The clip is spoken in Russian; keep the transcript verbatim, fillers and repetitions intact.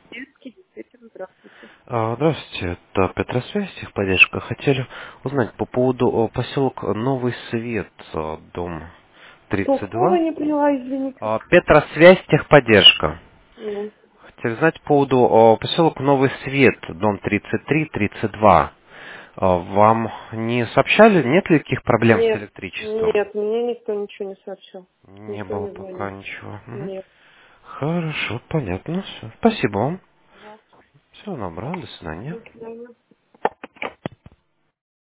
Детский, действительно, здравствуйте. А, Здравствуйте, это Петросвязь, техподдержка. Хотели узнать по поводу о, поселок Новый Свет, а, дом Кто, тридцать кто вы два. не поняла, извините? А, Петросвязь, техподдержка. Ну, Хотели знать по поводу о, поселок Новый Свет, дом тридцать три тридцать два. А, Вам не сообщали, нет ли каких проблем с нет, электричеством? нет, мне никто ничего не сообщал. Не Никто было не пока звонил. ничего. Мгм. Нет. Хорошо, понятно. Всё. Спасибо вам. Пожалуйста. Всего доброго, до свидания. До свидания.